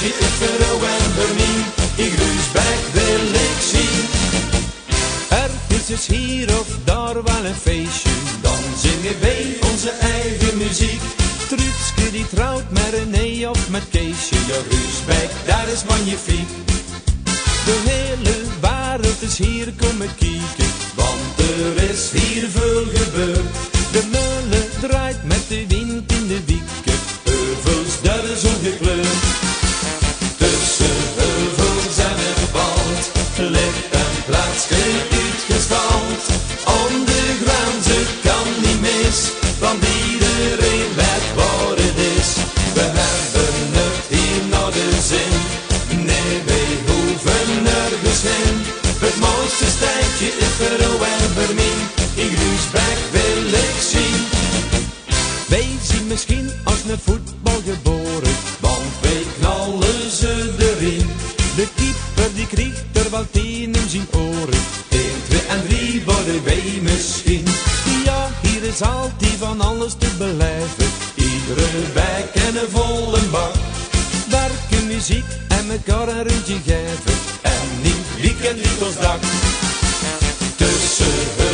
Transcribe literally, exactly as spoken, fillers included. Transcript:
tijdje is vrouw en Hermien, in Gruisbeek wil ik zien. Er is dus hier of daar wel een feestje, dan zingen wij onze eigen muziek. Truutske die trouwt met René of met Keesje, ja Gruisbeek, daar is magnifiek. De hele wereld is hier komen kijken, want er is hier veel gebeurd. De molen draait met de wind in de wieken, heuvels daar is ongekleurd. Tussen heuvels en het wald ligt een plaatsje uitgestald. Ondergrond, het kan niet mis, want iedereen weet waar het is. We hebben het hier naar de zin, nee wij hoeven nergens heen. Het mooiste stijtje is vrouw en Hermien, in Gruisbeek wil ik zien. Wij zien misschien als een voetbal geboren, want wij knallen ze erin. De keeper die krijgt er wel tien in zijn oren, één, twee en drie worden wij misschien. Ja, hier is altijd van alles te beleven, iedere wijk en een volle bak. Werken, muziek en mekaar een rondje geven, en niet weekend niet ons dak. Tussen